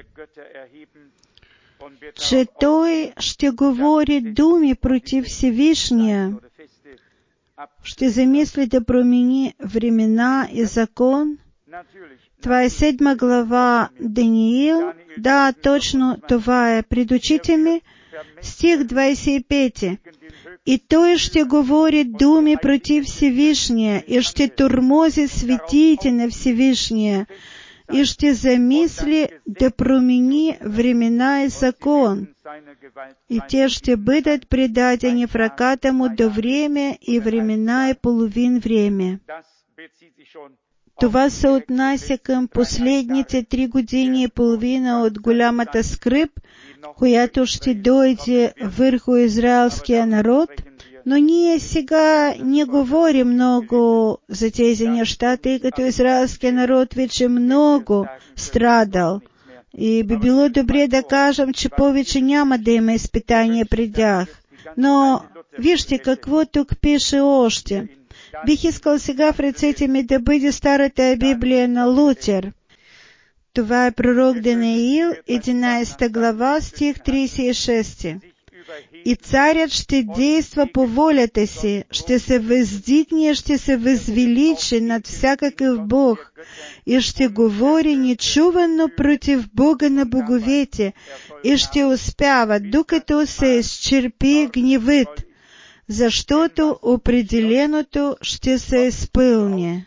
че той ще говори думи против Всевишния, ще замисли да промени времена и закон. Това е седма глава Даниил. Да, точно това е пред очите ми. Стих двадесет и пети. И той ще говори думи против Всевишния, и ще тормози светиите на Всевишния, и ще замисли да промени времена и закон, и те ще бъдат предадени в ръката му до време и времена и половин време. Това се отнася към последните три години и половина от голямата скръб, която ще дойде върху израелския народ, Но ние сега не говорим много за тези неща, тъй като израелския народ вече много страдал. И би било добре да кажем, че повече няма да има изпитания при тях. Но вижте какво тук пише още. Бих искал сега в ръцете ми да бъде старата Библия на Лутер. Това е пророк Даниил, единадесета глава, стих тридесет и шести. И царят ще действа по волята си, ще се въздигне, ще се възвеличи над всякакъв Бог и ще говори нечувано против Бога на боговете и ще успява, докато се изчерпи гневът, защото определеното ще се изпълни.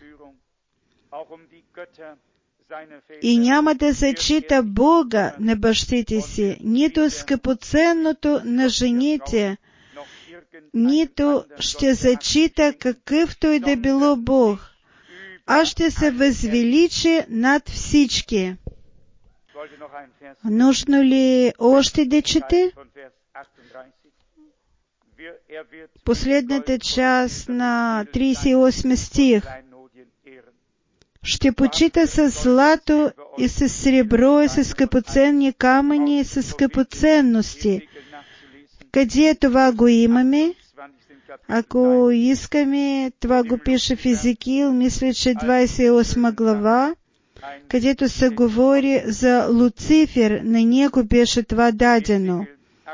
И няма да зачита Бога на бащите си, нито скъпоценното на жените, нито ще зачита какъвто и да било Бог, а ще се възвеличи над всички. Нужно ли още да чете? Последната част на тридесет и осми стих. Ще почита с злато и с сребро и с скъпоценни камъни и с скъпоценности. Къде това го имаме? Ако искаме, това го пише в Езекиил, мисля, че двадесет и осма глава, където се говори за Луцифер, на него беше това дадено.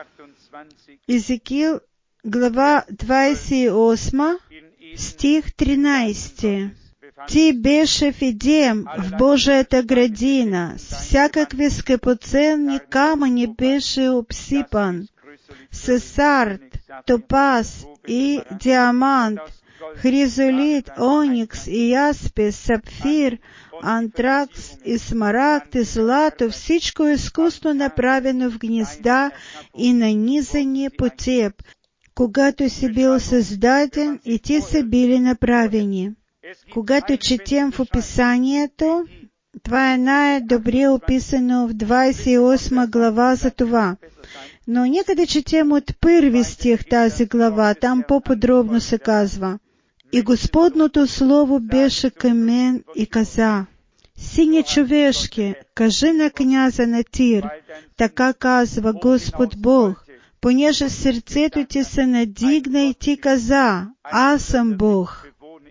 Езекиил, глава двадесет и осма, стих тринадесети. Ти беше в Едем, в Божията градина, с всякакви скъпоценни камъни беше обсипан, с сард, топаз и диамант, хризолит, оникс и яспис, сапфир, антракс и смарагд и злато, всичко изкусно направено в гнезда и нанизани по теб, когато си бил създаден и те са били направени. Когато четем в описанието, това е най-добре описано в двадесет и осма глава за това. Но нека да четем от първи стих тази глава, там по-подробно се казва. И Господното слово беше към мен и каза: Сине човешки, кажи на княза на Тир, така казва Господ Бог, понеже сърцето ти се надигна и ти каза: Аз съм Бог.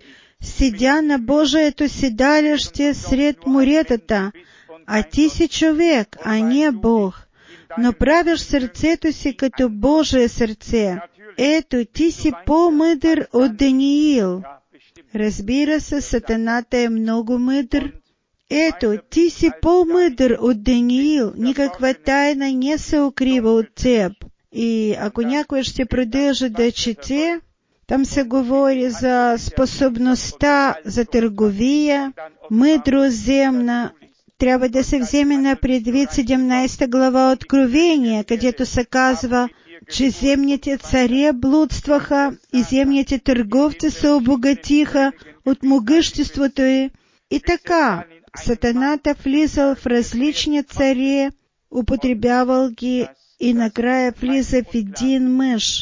Седя на Божието седалище сред моретата, а ти си човек, а не Бог, но правиш сърцето си като Божие сърце. Ето, ти си по-мъдър от Даниил. Разбира се, Сатаната е много мъдър. Ето, ти си по-мъдър от Даниил, никаква тайна не се укрива от теб. И ако някой ще продължи да чете, там се говори за способността за търговия, мъдрост земна. Трябва да се вземе на предвид седемнадесета глава Откровение, където се казва, че земните царе блудстваха и земните търговци се обогатиха от могъществото й. И така, Сатаната влизал в различни царе, употребявал ги и накрая влиза в един мъж.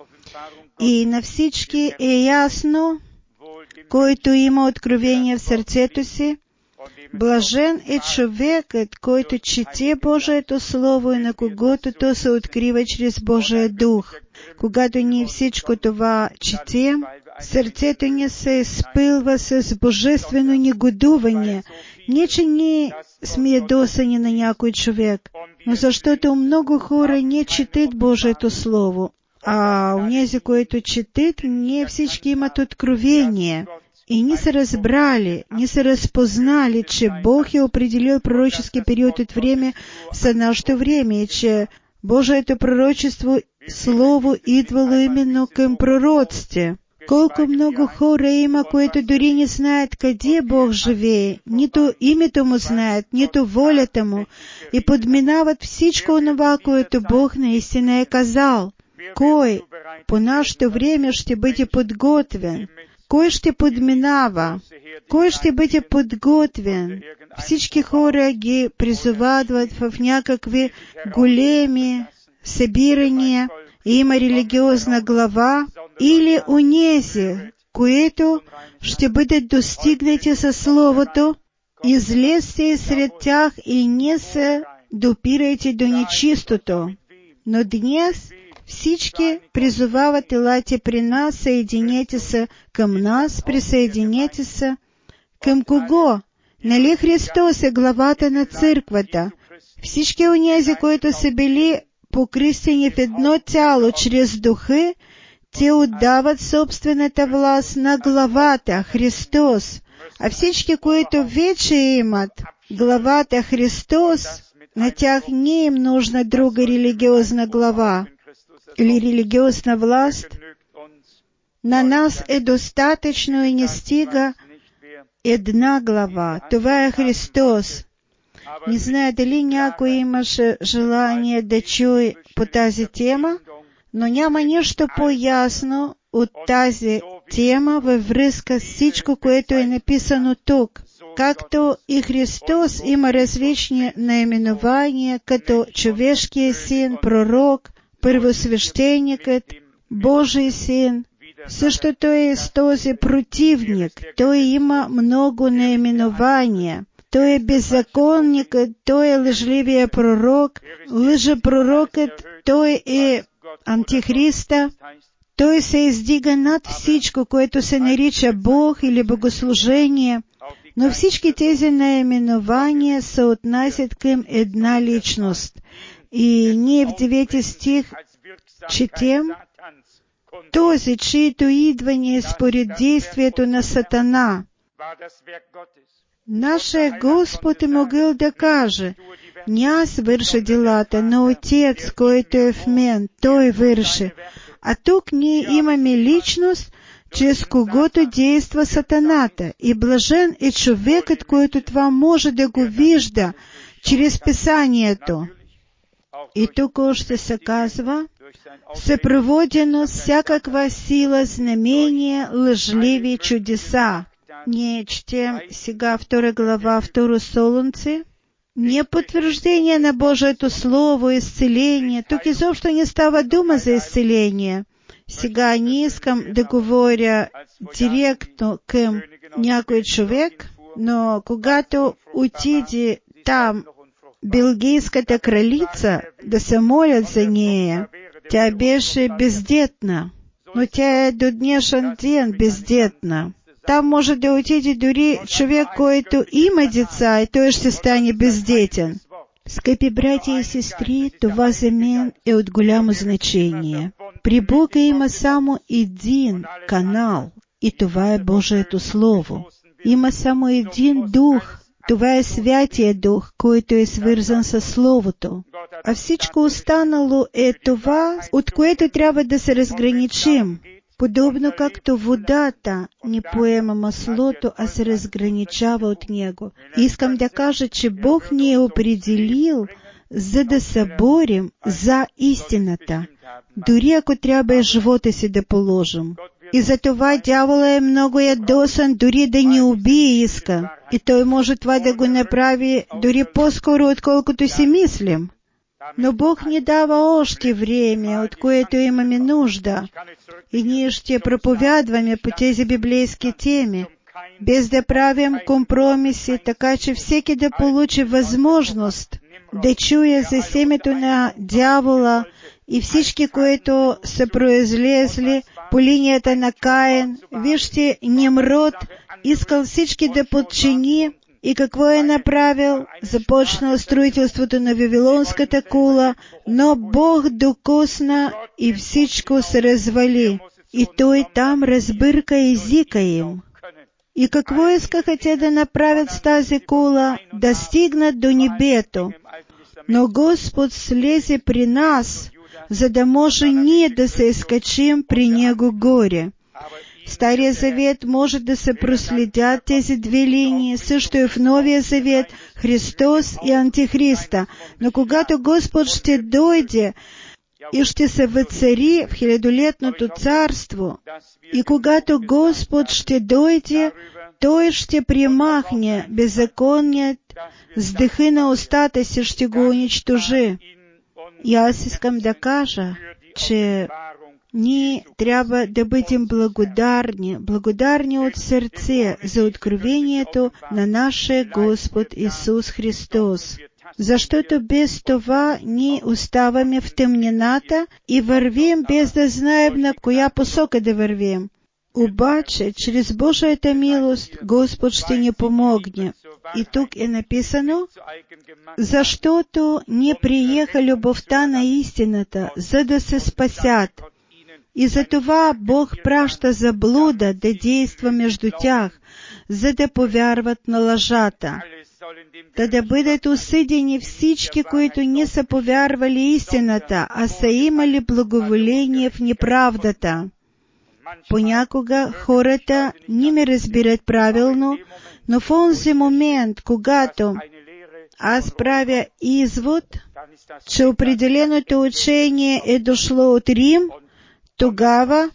И на всички е ясно, който има откровение в сърцето си, блажен е човекът, който чете Божието Слово и на когото то се открива чрез Божия Дух. Когато ние всичко това четем, сърцето ни се изпълва с божествено негодуване. Не, че ние сме ядосани на някой човек, но защото много хора не четат Божието Слово. А онези, които четат, не всички имат откровение. И не са разбрали, не са разпознали, че Бог е определил пророчески период от време за нашето време и че Божието пророчество, Слово, идвало именно към пророците. Колко много хора има, които дори не знаят къде Бог живее, нито името Му знаят, нито волята Му, и подминават всичко онова, което Бог наистина е казал. Кой по нашето време ще бъде подготвен? Кой ще подминава? Кой ще бъде подготвен? Всички хора ги призовават в някакви големи събирания. Има религиозна глава, или унези, които ще бъдат достигнати със Словото, излезте сред тях и не се допирайте до нечистото. Но днес всички призовават: елате при нас, съединете се към нас, присъединете се. Към кого? Нали Христос е главата на църквата? Всички онези, които са били покръстени в едно тяло чрез Духа, те отдават собствената власт на главата Христос. А всички, които вече имат главата Христос, на тях не им нужна друга религиозна глава или религиозна власт. На нас е достатъчно и не стига една глава. Това е Христос. Не знае дали някой имаше желание да чуе по тази тема, но няма нищо по-ясно от тази тема във връзка с всичко, което е написано тук. Както и Христос има различни наименования, като човешкият син, пророк, първосвещеникът, Божий син. Същото е с този противник. Той има много наименования. Той е беззаконникът, той е лъжливия пророк, лъжепророкът, той е антихриста. Той се издига над всичко, което се нарича Бог или богослужение, но всички тези наименования се отнасят към една личност. И ние в девети стих четем: този, чието идване е според действието на Сатана. Нашия Господ е могъл да каже: не аз върша делата, но Отец, който е в мен, Той върши. А тук ние имаме личност, чрез когото действа Сатаната. И блажен е човекът, който това може да го вижда чрез Писанието. И тук още се казва: съпроводено всякаква сила, знамения, лъжливи чудеса. Ние четем сега втора глава, второ Солунци. Не потвърждение на Божието Слово, изцеление. Тук изобщо не става дума за изцеление. Сега не искам да говоря директно към някой човек, но когато отиде там белгийската кралица да се молят за нея, тя беше бездетна, но тя е до днешен ден бездетна. Там може да отиде дори човек, който има деца, и той ще стане бездетен. Скъпи братя и сестри, това за мен е от голямо значение. При Бога има само един канал, и това е Божието Слово. Има само един Дух. Това е Святия Дух, който е свързан с Словото. А всичко останало е това, от което трябва да се разграничим. Подобно както водата не поема маслото, а се разграничава от него. Искам да кажа, че Бог ни е определил, за да се борим за истината, дори ако трябва и живота си да положим. И затова дявола е много ядосан, дори да ни убие иска. И той може това да го направи дори по-скоро, отколкото си мислим. Но Бог ни дава още време, от което имаме нужда. И ние ще проповядваме по тези библейски теми, без да правим компромиси, така че всеки да получи възможност да чуе за семето на дявола и всички, които са произлезли по линията на Каин. Вижте, Нимрод искал всички да подчини, и какво е направил? Започнал строителството на Вавилонската кула, но Бог докосна и всичко се развали. И той там разбърка езика им. И какво искаха те да направят с тази кула? Да стигнат до небето. Но Господ слезе при нас, за да може ние да се изкачим при Него горе. Стария завет може да се проследят тези две линии, също и в Новия завет, Христос и Антихриста. Но когато Господ ще дойде и ще се въцари в хилядолетното царство, и когато Господ ще дойде, Той ще примахне беззаконият, с дъха на устата си ще го унищожи. И аз искам да кажа, че Ние трябва да бъдем благодарни, благодарни от сърце за откровението на нашия Господ Исус Христос. Защото без това ние оставаме в тъмнината и вървим без да знаем на коя посока да вървим. Обаче, чрез Божията милост, Господ ще ни помогне. И тук е написано, защото не приеха любовта на истината, за да се спасят. И затова Бог праща заблуда да действа между тях, за да повярват на лъжата. Та да бъдат осъдени всички, които не са повярвали истината, а са имали благоволение в неправдата. Понякога хората не ме разбират правилно, но в онзи момент, когато аз правя извод, че определеното учение е дошло от Рим, тогава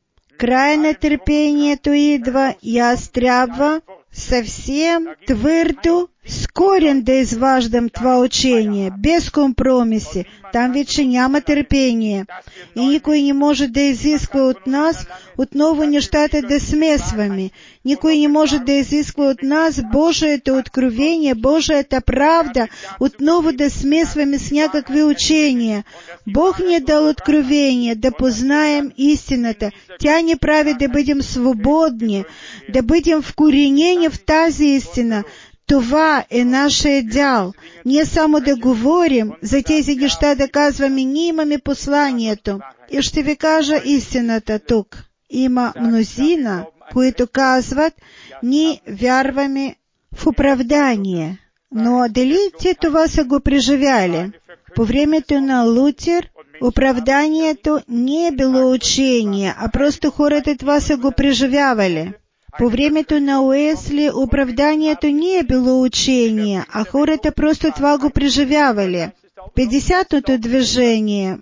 край на търпението идва и аз трябва съвсем твърдо, с корен да изваждам това учение, без компромиси. Там вече няма търпение. И никой не може да изисква от нас отново нещата да смесваме. Никой не може да изисква от нас Божието откровение, Божията правда, отново да смесваме с някакви учения. Бог ни е дал откровение, да познаем истината. Тя ни прави да бъдем свободни, да бъдем вкоренени в тази истина. Това е нашия дял. Ние само да говорим за тези неща, да казваме, ние имаме посланието. И ще ви кажа истината тук. Има мнозина, които казват, ние вярваме в оправдание. Но дали те това са го преживяли? По времето на Лутер оправданието не е било учение, а просто хората това са го преживявали. По времето на Уесли оправданието не е било учение, а хората просто това го преживявали. Петдесятото движение,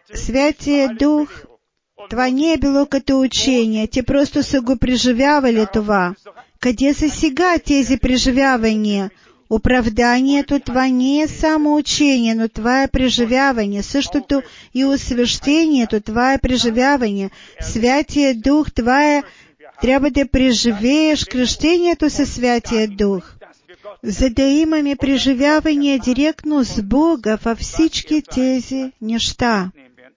Святия Дух, това не е било като учение, те просто са го преживявали това. Къде са сега тези преживявания? Оправданието това не е само учение, но това е преживяване. Същото и освещението, това е преживяване. Святия Дух, това е трябва да преживееш кръщението със Святия Дух, за да имаме преживяване директно с Бога във всички тези неща.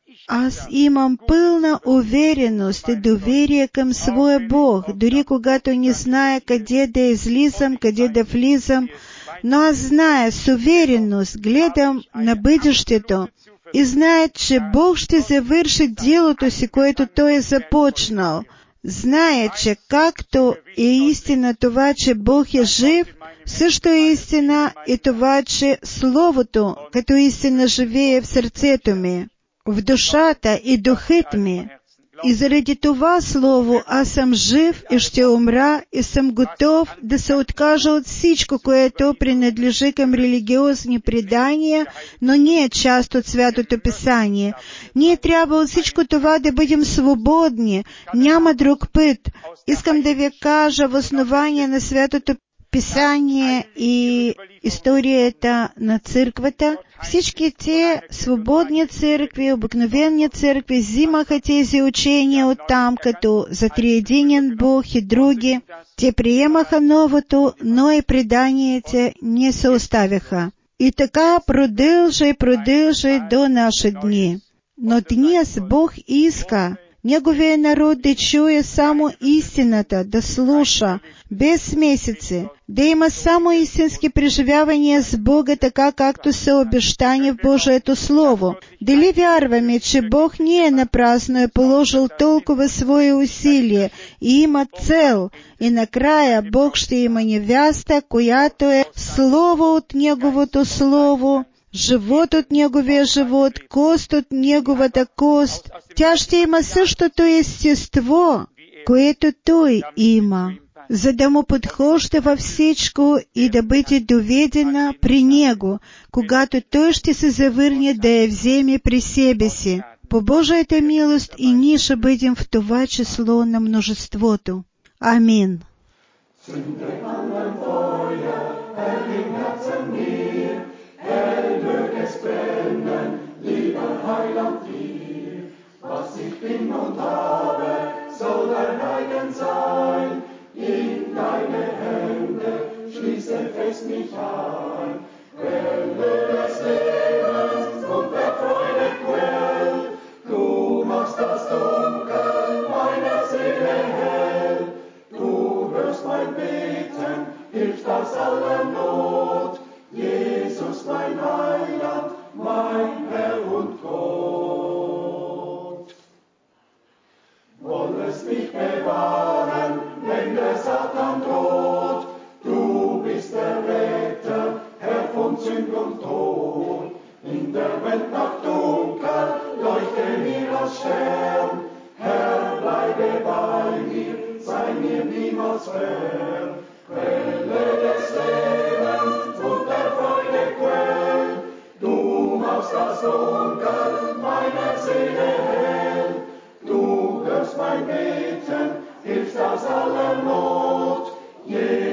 Аз имам пълна увереност и доверие към своя Бог, дори когато не зная къде да излизам, къде да влизам, но аз зная с увереност, гледам на бъдещето и зная, че Бог ще завърши делото си, което Той е започнал. Знае, че както е истина това, че Бог е жив, също е истина и това, че Словото като истина живее в сърцето ми, в душата и духът ми. И заради това Слово аз съм жив и ще умра и съм готов да се откажа от всичко, което принадлежи към религиозни предания, но не е част от Святото Писание. Ние трябва от всичко това да бъдем свободни. Няма друг път. Искам да ви кажа в основание на Святото Писание и историята на църквата, всички те свободни църкви, обикновени църкви взимаха тези учения оттам, като за триединен Бог и други. Те приемаха новото, но и преданията не се оставяха. И така продължа и продължа до наши дни. Но днес Бог иска Неговия народ да чуе само истината, да слуша, без смесици, да има само истински преживявания с Бога, така както са обещани в Божието Слово. Дали вярваме, че Бог не е напрасно е положил толкова свои усилия и има цел, и накрая Бог ще има невяста, която е Слово от Неговото Слово, живот от Неговия живот, кост от Неговата кост. Тя ще има същото естество, което Той има, за да му подхожда във всичко и да бъде доведена при Него, когато Той ще се завърне да я вземе при себе си. По Божията милост и ние ще бъдем в това число на множеството. Амин. Was ich bin und habe, soll dein Eigen sein. In deine Hände schließe fest mich ein. Quelle des Lebens und der Freude Quell, du machst das Dunkel meiner Seele hell. Du hörst mein Beten, hilfst aus aller Not. Jesus, mein Heiland, mein Herr und Gott. Wollest mich bewahren, wenn der Satan droht. Du bist der Retter, Herr von Sünd und Tod. In der Welt nach dunkel, leuchte mir als Stern. Herr, bleibe bei mir, sei mir niemals fern. Quelle des Lebens und der Freude Quell, du machst das Dunkel meiner Seele hell. Du hörst mein Beten, hilfst aus aller Not.